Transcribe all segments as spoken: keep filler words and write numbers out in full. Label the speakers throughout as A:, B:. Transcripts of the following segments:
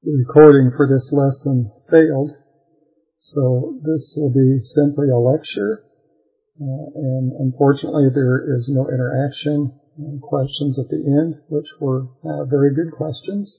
A: the recording for this lesson failed, so this will be simply a lecture, uh, and unfortunately there is no interaction and questions at the end, which were uh, very good questions.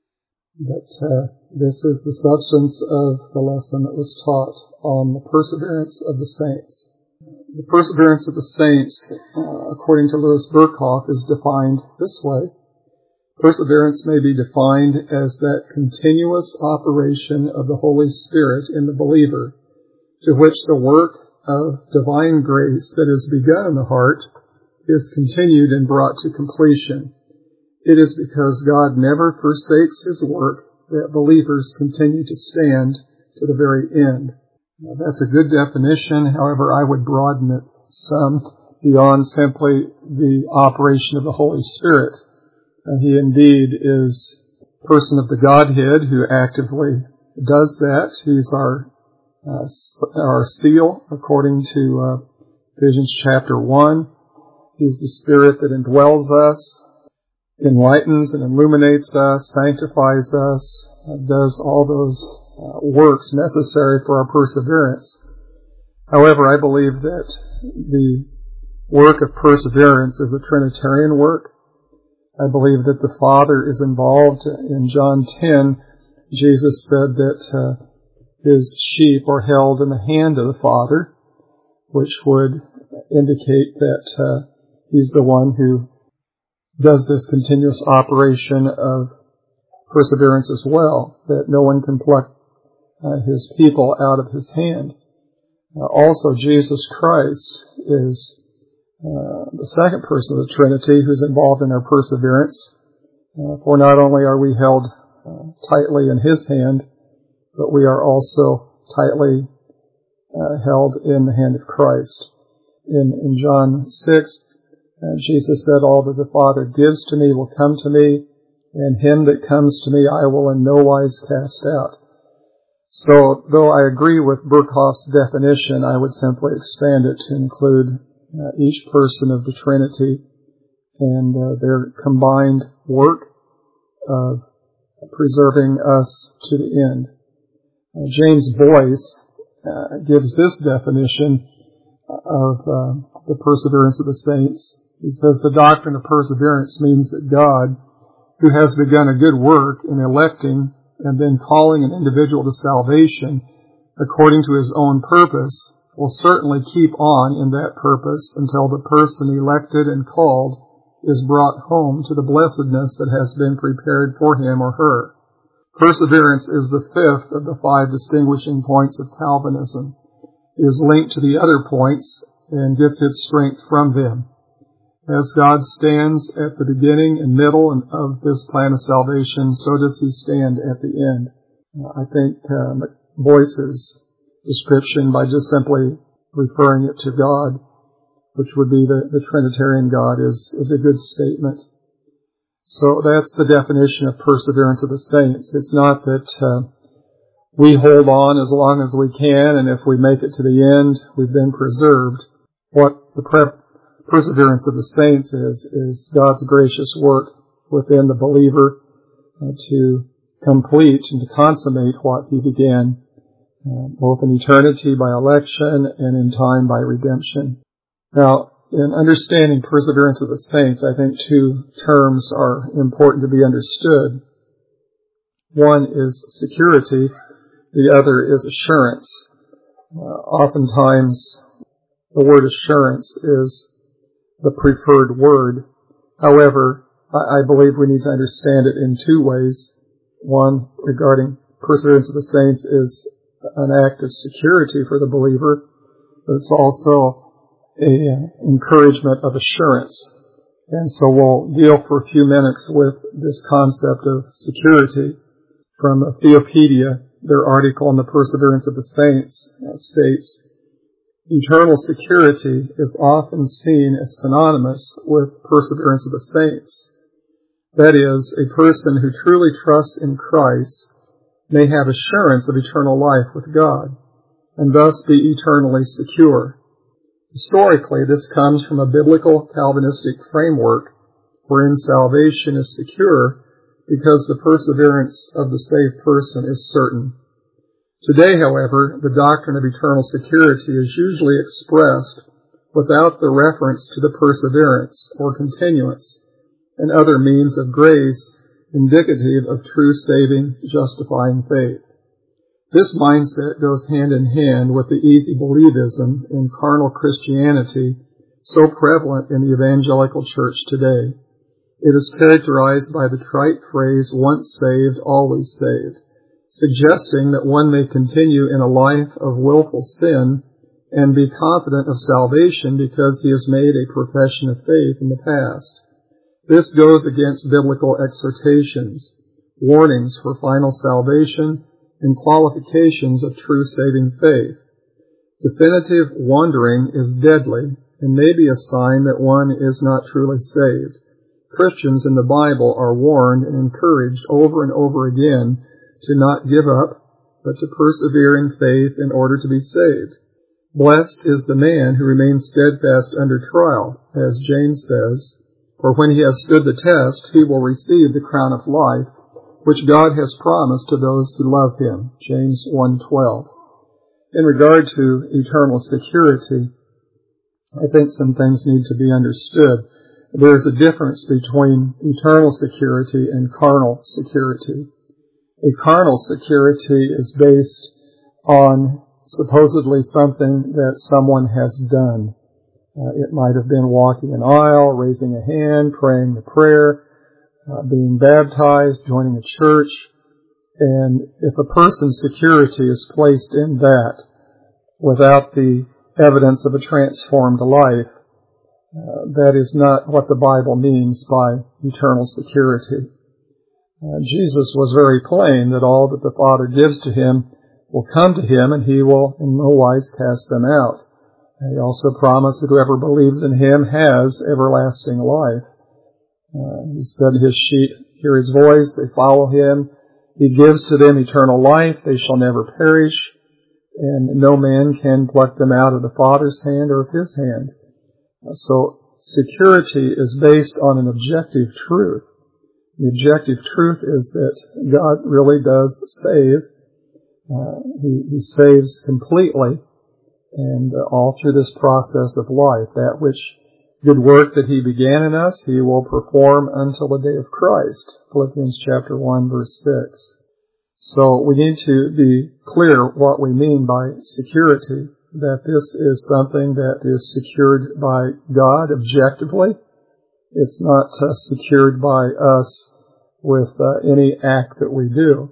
A: But uh, this is the substance of the lesson that was taught on the perseverance of the saints. The perseverance of the saints, uh, according to Louis Berkhoff, is defined this way. Perseverance may be defined as that continuous operation of the Holy Spirit in the believer, to which the work of divine grace that is begun in the heart is continued and brought to completion. It is because God never forsakes His work that believers continue to stand to the very end. Now, that's a good definition. However, I would broaden it some beyond simply the operation of the Holy Spirit. Uh, he indeed is a person of the Godhead who actively does that. He's our uh, our seal, according to uh, Ephesians chapter one. He's the Spirit that indwells us, enlightens and illuminates us, sanctifies us, uh, does all those uh, works necessary for our perseverance. However, I believe that the work of perseverance is a Trinitarian work. I believe that the Father is involved. In John ten, Jesus said that uh, His sheep are held in the hand of the Father, which would indicate that uh, He's the one who does this continuous operation of perseverance as well, that no one can pluck uh, His people out of His hand. Uh, also, Jesus Christ is Uh, the second person of the Trinity who's involved in our perseverance. Uh, for not only are we held uh, tightly in His hand, but we are also tightly uh, held in the hand of Christ. In, in John six, uh, Jesus said, "All that the Father gives to me will come to me, and him that comes to me I will in no wise cast out." So, though I agree with Berkhoff's definition, I would simply expand it to include Uh, each person of the Trinity and uh, their combined work of preserving us to the end. Uh, James Boyce uh, gives this definition of uh, the perseverance of the saints. He says, "The doctrine of perseverance means that God, who has begun a good work in electing and then calling an individual to salvation according to His own purpose, will certainly keep on in that purpose until the person elected and called is brought home to the blessedness that has been prepared for him or her." Perseverance is the fifth of the five distinguishing points of Calvinism. It is linked to the other points and gets its strength from them. As God stands at the beginning and middle of this plan of salvation, so does He stand at the end. I think uh, Boyce's description, by just simply referring it to God, which would be the, the Trinitarian God, is, is a good statement. So that's the definition of perseverance of the saints. It's not that uh, we hold on as long as we can, and if we make it to the end, we've been preserved. What the pre- perseverance of the saints is, is God's gracious work within the believer uh, to complete and to consummate what He began, Uh, both in eternity by election and in time by redemption. Now, in understanding perseverance of the saints, I think two terms are important to be understood. One is security, the other is assurance. Uh, oftentimes, the word assurance is the preferred word. However, I, I believe we need to understand it in two ways. One, regarding perseverance of the saints, is an act of security for the believer, but it's also an encouragement of assurance. And so we'll deal for a few minutes with this concept of security. From Theopedia, their article on the perseverance of the saints uh, states, "Eternal security is often seen as synonymous with perseverance of the saints. That is, a person who truly trusts in Christ may have assurance of eternal life with God, and thus be eternally secure. Historically, this comes from a biblical Calvinistic framework wherein salvation is secure because the perseverance of the saved person is certain. Today, however, the doctrine of eternal security is usually expressed without the reference to the perseverance or continuance and other means of grace indicative of true saving, justifying faith. This mindset goes hand in hand with the easy believism in carnal Christianity so prevalent in the evangelical church today. It is characterized by the trite phrase, once saved, always saved, suggesting that one may continue in a life of willful sin and be confident of salvation because he has made a profession of faith in the past. This goes against biblical exhortations, warnings for final salvation, and qualifications of true saving faith. Definitive wandering is deadly and may be a sign that one is not truly saved. Christians in the Bible are warned and encouraged over and over again to not give up, but to persevere in faith in order to be saved. Blessed is the man who remains steadfast under trial, as James says, for when he has stood the test, he will receive the crown of life, which God has promised to those who love him. James one twelve. In regard to eternal security, I think some things need to be understood. There is a difference between eternal security and carnal security. A carnal security is based on supposedly something that someone has done. Uh, it might have been walking an aisle, raising a hand, praying the prayer, uh, being baptized, joining a church. And if a person's security is placed in that without the evidence of a transformed life, uh, that is not what the Bible means by eternal security. Uh, Jesus was very plain that all that the Father gives to him will come to him, and he will in no wise cast them out. He also promised that whoever believes in him has everlasting life. Uh, he said, his sheep hear his voice, they follow him. He gives to them eternal life, they shall never perish, and no man can pluck them out of the Father's hand or of his hand. Uh, so security is based on an objective truth. The objective truth is that God really does save. Uh, he, he saves completely, and uh, all through this process of life. That which good work that he began in us, he will perform until the day of Christ. Philippians chapter one, verse six. So we need to be clear what we mean by security, that this is something that is secured by God objectively. It's not uh, secured by us with uh, any act that we do.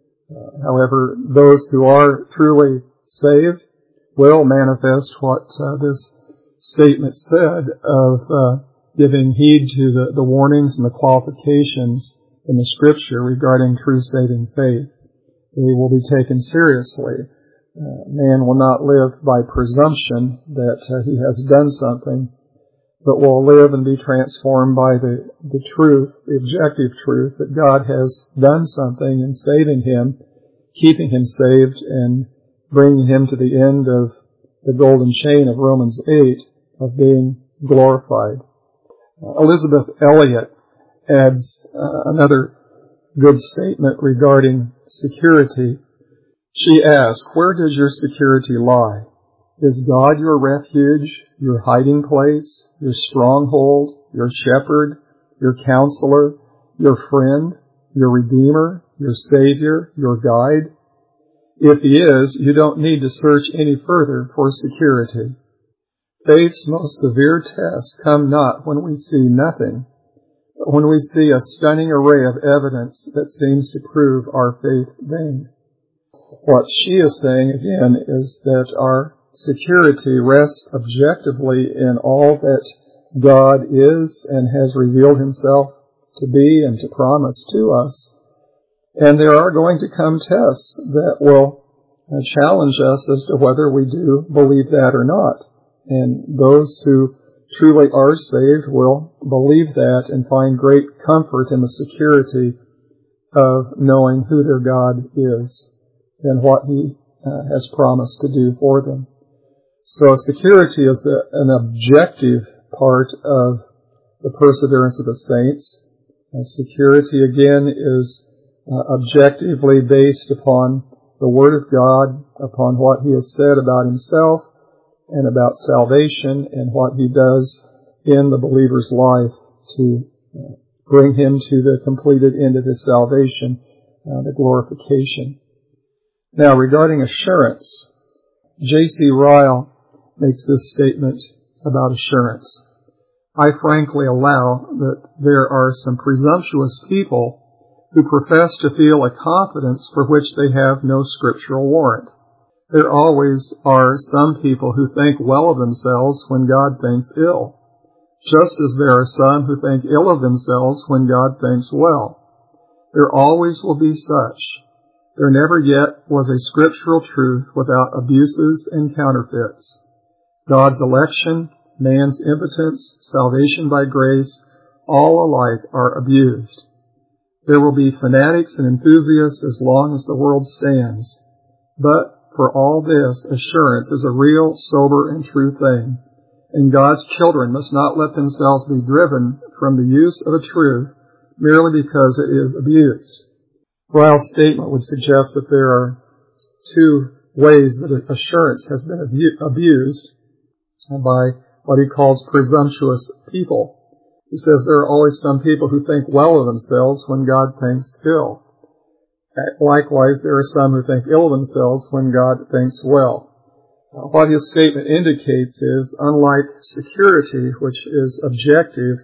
A: Uh, however, those who are truly saved will manifest what uh, this statement said of uh, giving heed to the, the warnings and the qualifications in the Scripture regarding true saving faith. They will be taken seriously. Uh, man will not live by presumption that uh, he has done something, but will live and be transformed by the, the truth, the objective truth, that God has done something in saving him, keeping him saved, and bringing him to the end of the golden chain of Romans eight, of being glorified. Uh, Elizabeth Elliot adds uh, another good statement regarding security. She asks, where does your security lie? Is God your refuge, your hiding place, your stronghold, your shepherd, your counselor, your friend, your redeemer, your savior, your guide? If he is, you don't need to search any further for security. Faith's most severe tests come not when we see nothing, but when we see a stunning array of evidence that seems to prove our faith vain. What she is saying again is that our security rests objectively in all that God is and has revealed himself to be and to promise to us. And there are going to come tests that will challenge us as to whether we do believe that or not. And those who truly are saved will believe that and find great comfort in the security of knowing who their God is and what he uh, has promised to do for them. So security is a, an objective part of the perseverance of the saints. Uh, security, again, is uh, objectively based upon the Word of God, upon what He has said about Himself and about salvation and what He does in the believer's life to uh, bring him to the completed end of his salvation, uh, the glorification. Now, regarding assurance, J C Ryle makes this statement about assurance. I frankly allow that there are some presumptuous people who profess to feel a confidence for which they have no scriptural warrant. There always are some people who think well of themselves when God thinks ill, just as there are some who think ill of themselves when God thinks well. There always will be such. There never yet was a scriptural truth without abuses and counterfeits. God's election, man's impotence, salvation by grace, all alike are abused. There will be fanatics and enthusiasts as long as the world stands. But for all this, assurance is a real, sober, and true thing. And God's children must not let themselves be driven from the use of a truth merely because it is abused. Ryle's statement would suggest that there are two ways that assurance has been abu- abused by what he calls presumptuous people. He says there are always some people who think well of themselves when God thinks ill. Likewise, there are some who think ill of themselves when God thinks well. Uh, what his statement indicates is, unlike security, which is objective,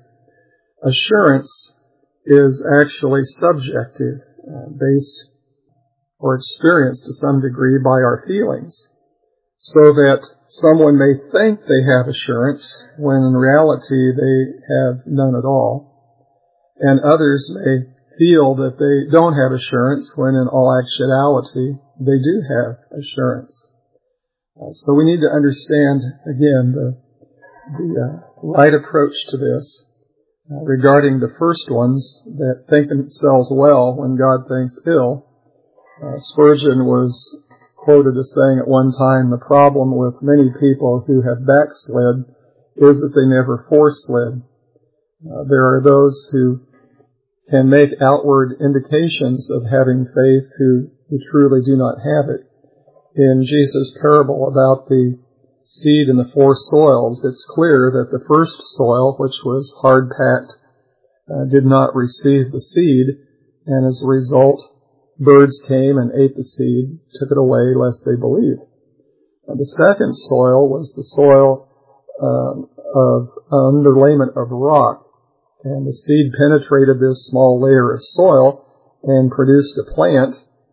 A: assurance is actually subjective, uh, based or experienced to some degree by our feelings, so that someone may think they have assurance when in reality they have none at all, and others may feel that they don't have assurance when in all actuality they do have assurance. Uh, so we need to understand, again, the, the uh, right approach to this. Uh, regarding the first ones that think themselves well when God thinks ill, uh, Spurgeon was quoted as saying at one time, the problem with many people who have backslid is that they never foreslid. Uh, there are those who can make outward indications of having faith who, who truly do not have it. In Jesus' parable about the seed in the four soils, it's clear that the first soil, which was hard-packed, uh, did not receive the seed, and as a result, birds came and ate the seed, took it away, lest they believe. Uh, the second soil was the soil um, of underlayment of rock, and the seed penetrated this small layer of soil and produced a plant,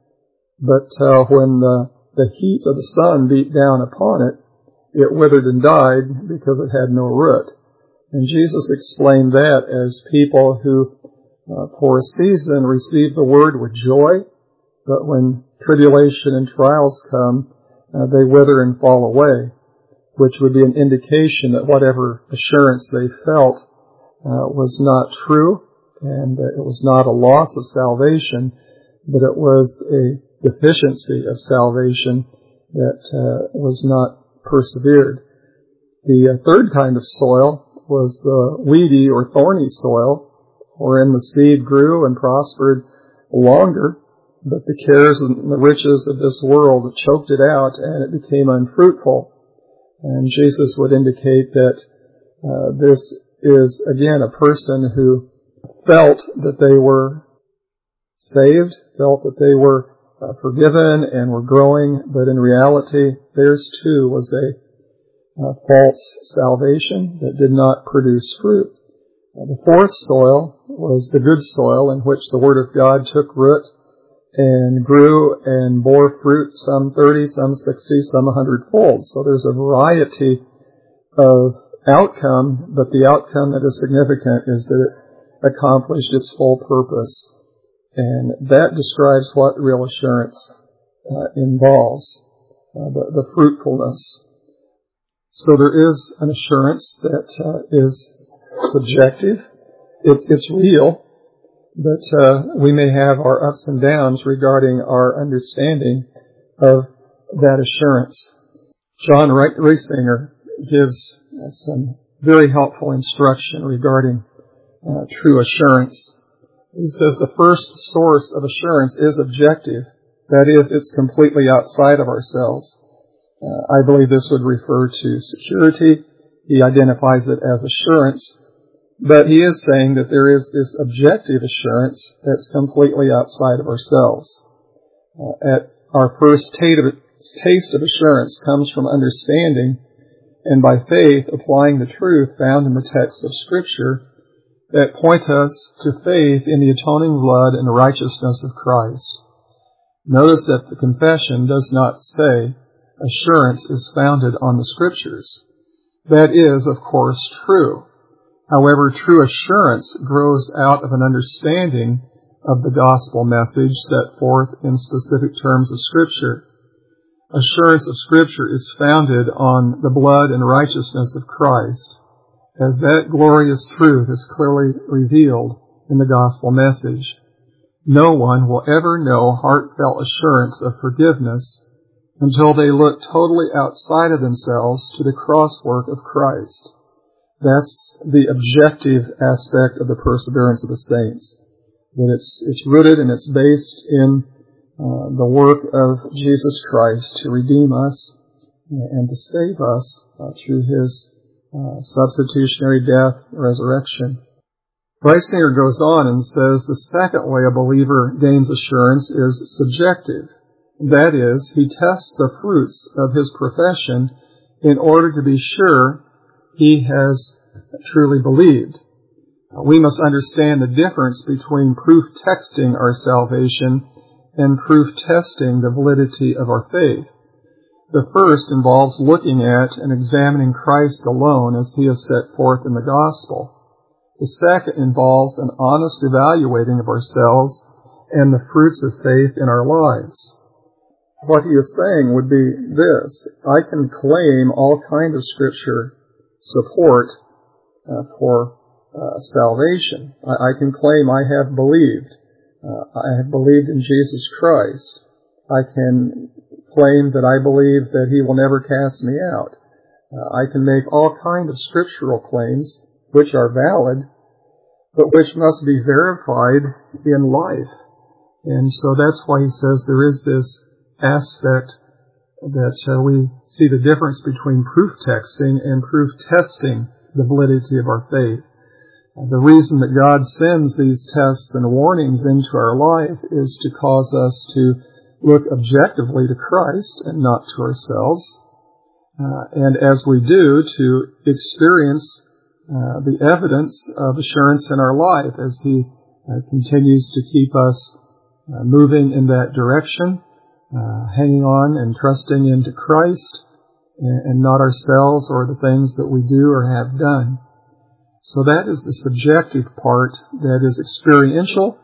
A: but uh, when the, the heat of the sun beat down upon it, it withered and died because it had no root. And Jesus explained that as people who uh, for a season receive the word with joy, but when tribulation and trials come, uh, they wither and fall away, which would be an indication that whatever assurance they felt uh, was not true, and uh, it was not a loss of salvation, but it was a deficiency of salvation that uh, was not persevered. The uh, third kind of soil was the weedy or thorny soil, wherein the seed grew and prospered longer, but the cares and the riches of this world choked it out and it became unfruitful. And Jesus would indicate that uh, this is, again, a person who felt that they were saved, felt that they were Uh, forgiven and were growing, but in reality, theirs too was a uh, false salvation that did not produce fruit. Uh, the fourth soil was the good soil in which the Word of God took root and grew and bore fruit, some thirty, some sixty, some a hundredfold. So there's a variety of outcome, but the outcome that is significant is that it accomplished its full purpose. And that describes what real assurance uh, involves, uh, the, the fruitfulness. So there is an assurance that uh, is subjective. It's, it's real, but uh, we may have our ups and downs regarding our understanding of that assurance. John Reisinger gives uh, some very helpful instruction regarding uh, true assurance. He says the first source of assurance is objective. That is, it's completely outside of ourselves. Uh, I believe this would refer to security. He identifies it as assurance. But he is saying that there is this objective assurance that's completely outside of ourselves. Uh, at our first taste of assurance comes from understanding and by faith applying the truth found in the texts of Scripture that point us to faith in the atoning blood and the righteousness of Christ. Notice that the confession does not say assurance is founded on the Scriptures. That is, of course, true. However, true assurance grows out of an understanding of the gospel message set forth in specific terms of Scripture. Assurance of Scripture is founded on the blood and righteousness of Christ, as that glorious truth is clearly revealed in the gospel message. No one will ever know heartfelt assurance of forgiveness until they look totally outside of themselves to the cross work of Christ. That's the objective aspect of the perseverance of the saints. That it's, it's rooted and it's based in uh, the work of Jesus Christ to redeem us and to save us uh, through His uh, substitutionary death and resurrection. Reisinger goes on and says the second way a believer gains assurance is subjective. That is, he tests the fruits of his profession in order to be sure he has truly believed. We must understand the difference between proof texting our salvation and proof testing the validity of our faith. The first involves looking at and examining Christ alone as He is set forth in the gospel. The second involves an honest evaluating of ourselves and the fruits of faith in our lives. What he is saying would be this: I can claim all kinds of Scripture support uh, for uh, salvation. I, I can claim I have believed. Uh, I have believed in Jesus Christ. I can claim that I believe that He will never cast me out. Uh, I can make all kinds of scriptural claims which are valid, but which must be verified in life. And so that's why he says there is this aspect that uh, we see the difference between proof texting and proof testing the validity of our faith. Uh, the reason that God sends these tests and warnings into our life is to cause us to look objectively to Christ and not to ourselves. Uh, and as we do, to experience uh, the evidence of assurance in our life as He uh, continues to keep us uh, moving in that direction, uh, hanging on and trusting into Christ and, and not ourselves or the things that we do or have done. So that is the subjective part that is experiential,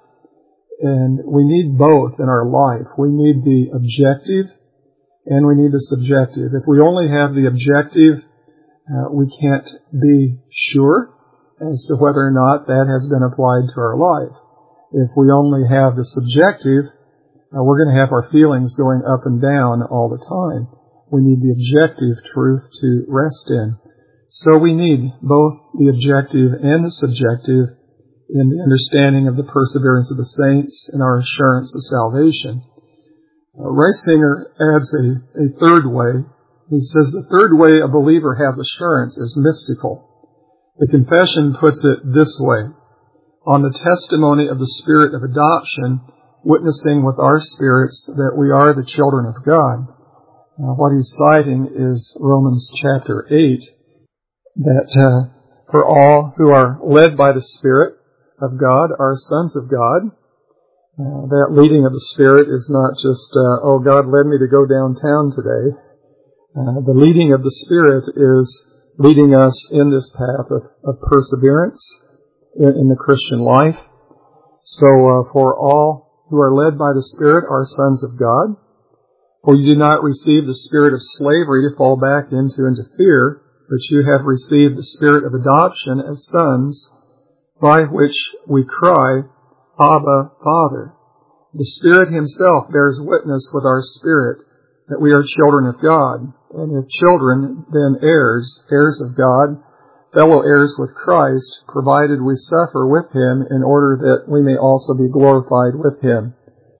A: and we need both in our life. We need the objective and we need the subjective. If we only have the objective, uh, we can't be sure as to whether or not that has been applied to our life. If we only have the subjective, uh, we're going to have our feelings going up and down all the time. We need the objective truth to rest in. So we need both the objective and the subjective in the understanding of the perseverance of the saints and our assurance of salvation. Uh, Reisinger adds a, a third way. He says the third way a believer has assurance is mystical. The confession puts it this way: on the testimony of the Spirit of adoption, witnessing with our spirits that we are the children of God. Uh, what he's citing is Romans chapter eight, that uh, for all who are led by the Spirit of God are sons of God. Uh, that leading of the Spirit is not just, uh, oh, God led me to go downtown today. Uh, the leading of the Spirit is leading us in this path of, of perseverance in, in the Christian life. So uh, for all who are led by the Spirit are sons of God. For you do not receive the spirit of slavery to fall back into into fear, but you have received the Spirit of adoption as sons, by which we cry, Abba, Father. The Spirit Himself bears witness with our spirit that we are children of God, and if children, then heirs, heirs of God, fellow heirs with Christ, provided we suffer with him in order that we may also be glorified with him.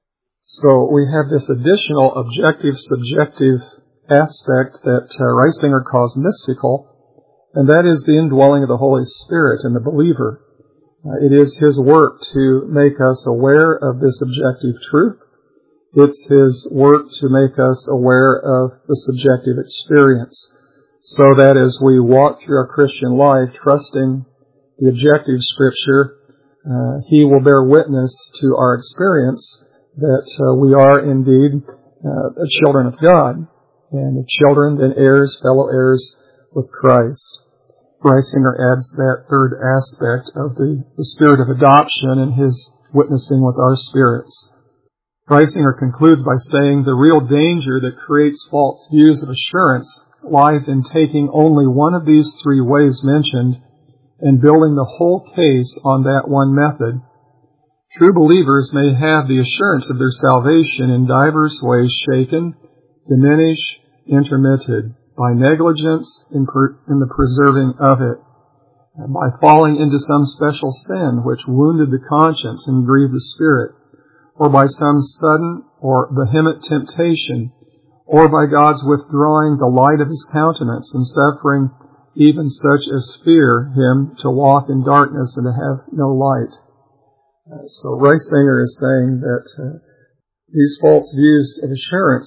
A: So we have this additional objective-subjective aspect that uh, Reisinger calls mystical, and that is the indwelling of the Holy Spirit in the believer. Uh, it is his work to make us aware of this objective truth. It's his work to make us aware of the subjective experience, so that as we walk through our Christian life, trusting the objective Scripture, uh, he will bear witness to our experience that uh, we are indeed uh, children of God, and if children, then heirs, fellow heirs with Christ. Reisinger adds that third aspect of the, the spirit of adoption in his witnessing with our spirits. Reisinger concludes by saying the real danger that creates false views of assurance lies in taking only one of these three ways mentioned and building the whole case on that one method. True believers may have the assurance of their salvation in divers ways shaken, diminished, intermitted, by negligence in, per, in the preserving of it, and by falling into some special sin which wounded the conscience and grieved the spirit, or by some sudden or vehement temptation, or by God's withdrawing the light of his countenance and suffering even such as fear him to walk in darkness and to have no light. Uh, so Reisinger is saying that uh, these false views of assurance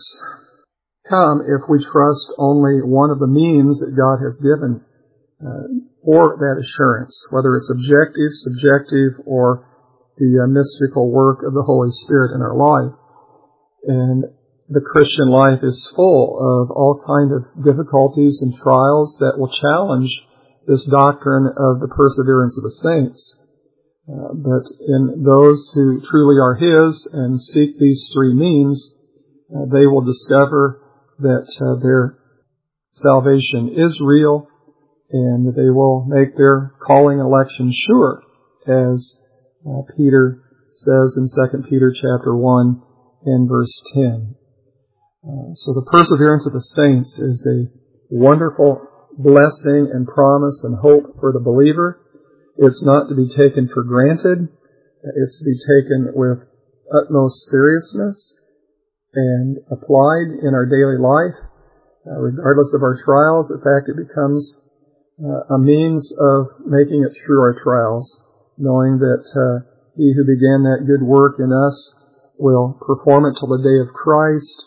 A: come if we trust only one of the means that God has given uh, for that assurance, whether it's objective, subjective, or the uh, mystical work of the Holy Spirit in our life. And the Christian life is full of all kinds of difficulties and trials that will challenge this doctrine of the perseverance of the saints. Uh, but in those who truly are his and seek these three means, uh, they will discover that uh, their salvation is real, and they will make their calling and election sure, as uh, Peter says in Second Peter chapter one and verse ten. Uh, so the perseverance of the saints is a wonderful blessing and promise and hope for the believer. It's not to be taken for granted. It's to be taken with utmost seriousness and applied in our daily life, uh, regardless of our trials. In fact, it becomes uh, a means of making it through our trials, knowing that uh, he who began that good work in us will perform it till the day of Christ,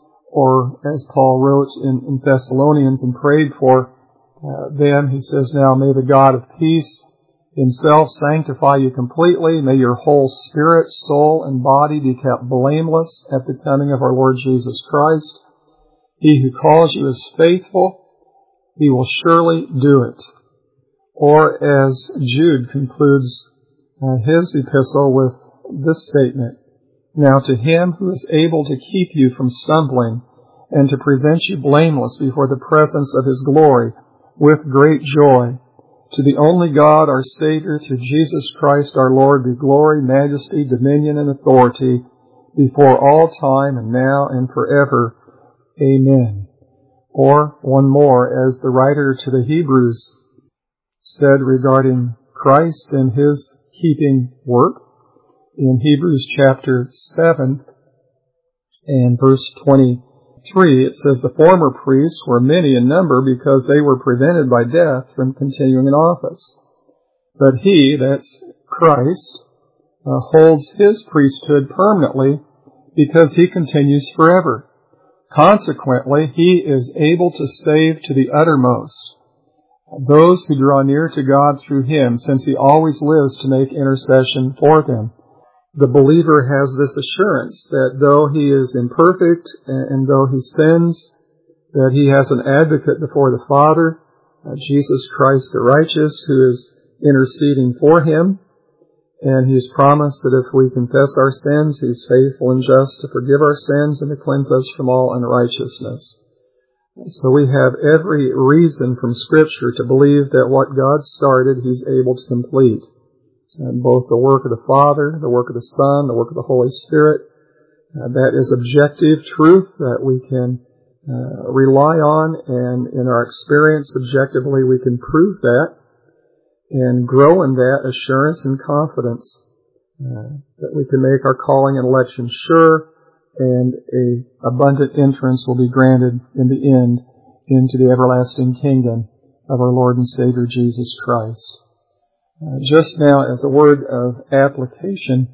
A: or as Paul wrote in, in Thessalonians and prayed for uh, them, he says, now may the God of peace himself sanctify you completely. May your whole spirit, soul, and body be kept blameless at the coming of our Lord Jesus Christ. He who calls you is faithful. He will surely do it. Or as Jude concludes uh, his epistle with this statement, now to him who is able to keep you from stumbling and to present you blameless before the presence of his glory with great joy, to the only God, our Savior, through Jesus Christ our Lord, be glory, majesty, dominion, and authority before all time and now and forever. Amen. Or one more, as the writer to the Hebrews said regarding Christ and his keeping work, in Hebrews chapter seven and verse twenty-three, it says, the former priests were many in number because they were prevented by death from continuing in office. But he, that's Christ, uh, holds his priesthood permanently because he continues forever. Consequently, he is able to save to the uttermost those who draw near to God through him, since he always lives to make intercession for them. The believer has this assurance that though he is imperfect and though he sins, that he has an advocate before the Father, uh, Jesus Christ the righteous, who is interceding for him. And he's promised that if we confess our sins, he's faithful and just to forgive our sins and to cleanse us from all unrighteousness. So we have every reason from Scripture to believe that what God started, he's able to complete. And both the work of the Father, the work of the Son, the work of the Holy Spirit, uh, that is objective truth that we can uh, rely on, and in our experience subjectively we can prove that. and grow in that assurance and confidence uh, that we can make our calling and election sure, and a abundant entrance will be granted in the end into the everlasting kingdom of our Lord and Savior Jesus Christ. Uh, just now, as a word of application,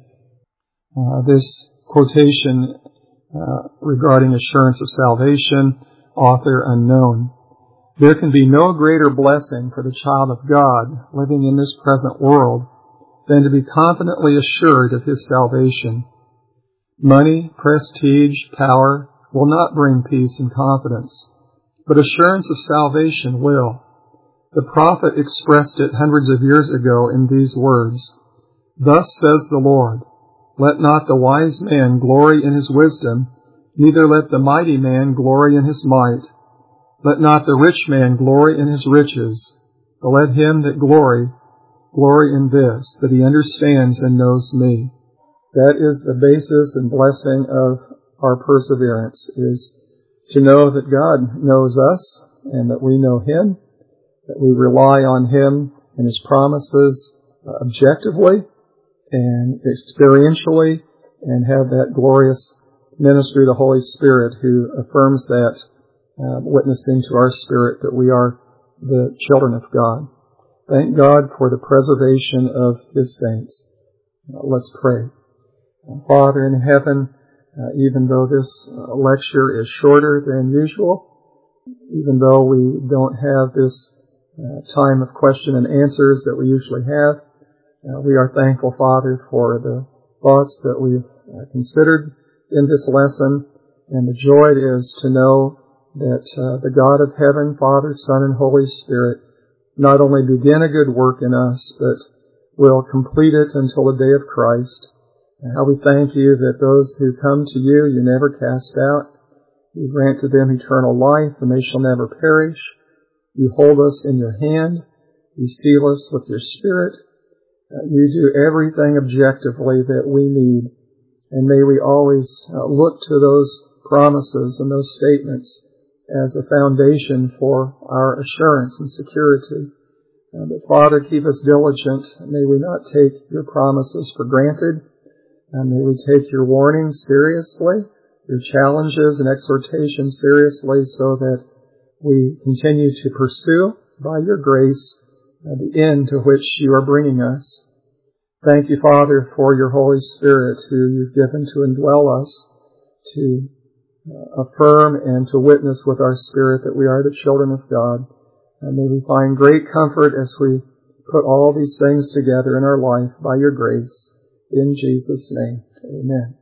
A: uh, this quotation uh, regarding assurance of salvation, author unknown. There can be no greater blessing for the child of God living in this present world than to be confidently assured of his salvation. Money, prestige, power will not bring peace and confidence, but assurance of salvation will. The prophet expressed it hundreds of years ago in these words, "Thus says the Lord, let not the wise man glory in his wisdom, neither let the mighty man glory in his might. Let not the rich man glory in his riches, but let him that glory, glory in this, that he understands and knows me." That is the basis and blessing of our perseverance, is to know that God knows us and that we know him, that we rely on him and his promises uh, objectively and experientially, and have that glorious ministry of the Holy Spirit who affirms that, uh, witnessing to our spirit that we are the children of God. Thank God for the preservation of his saints. Uh, let's pray. Uh, Father in heaven, uh, even though this uh, lecture is shorter than usual, even though we don't have this Uh, time of question and answers that we usually have. Uh, we are thankful, Father, for the thoughts that we've uh, considered in this lesson, and the joy it is to know that uh, the God of heaven, Father, Son, and Holy Spirit not only begin a good work in us, but will complete it until the day of Christ. And how we thank you that those who come to you, you never cast out. You grant to them eternal life, and they shall never perish. You hold us in your hand. You seal us with your Spirit. Uh, you do everything objectively that we need. And may we always uh, look to those promises and those statements as a foundation for our assurance and security. Uh, but Father, keep us diligent. May we not take your promises for granted. Uh, may we take your warnings seriously, your challenges and exhortations seriously, so that we continue to pursue, by your grace, uh, the end to which you are bringing us. Thank you, Father, for your Holy Spirit, who you've given to indwell us, to uh, affirm and to witness with our spirit that we are the children of God. And may we find great comfort as we put all these things together in our life by your grace. In Jesus' name, amen.